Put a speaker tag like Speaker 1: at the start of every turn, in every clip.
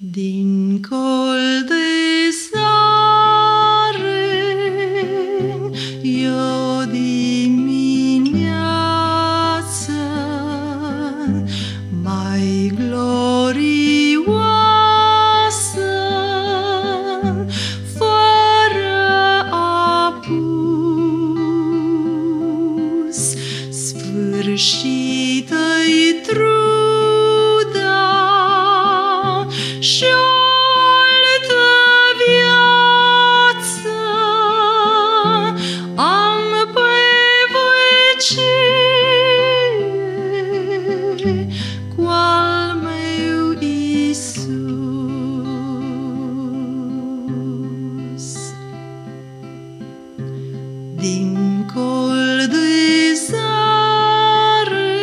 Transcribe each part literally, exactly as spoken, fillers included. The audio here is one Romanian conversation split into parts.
Speaker 1: Dincolo de zare e o dimineață mai glorioasă, fără apus. Sfârșită-i truda și altă viață am pe vecie cu al meu Iisus. Dincolo de zare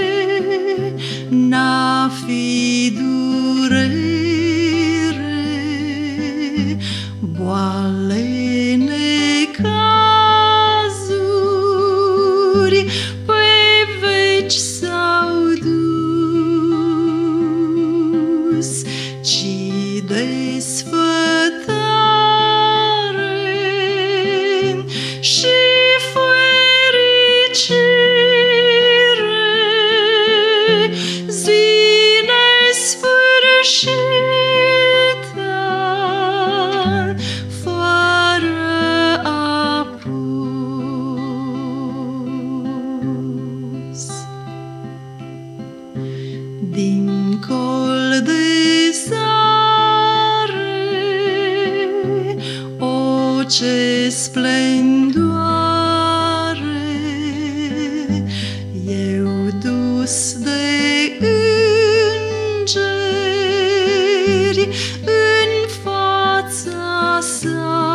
Speaker 1: n-a fi durere, boale, necazuri pe veci s-au dus, ci desfătare și fericire, zi nesfârșită, fără apus. Dincolo de zare, o, ce splendoare! Eu dus de îngeri în fața sa,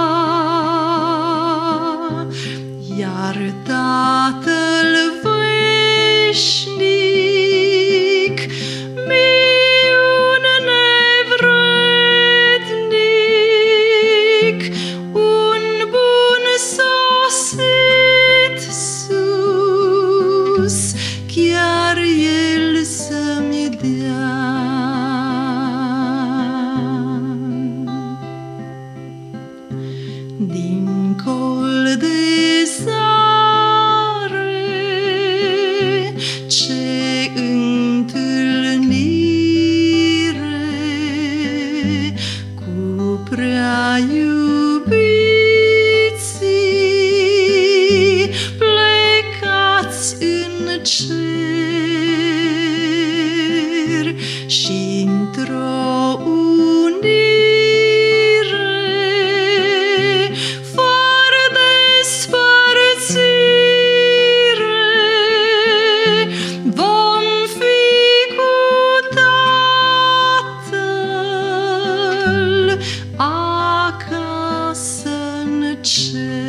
Speaker 1: iar Tatăl veșnic, miun nevrednic, un bun sosit sus, chiar El să-mi dea. Dincolo de zare, ce întâlnire cu prea iubiții plecați în cer și într-o unire fără despărțire, vom fi cu Tatăl acasă în cer.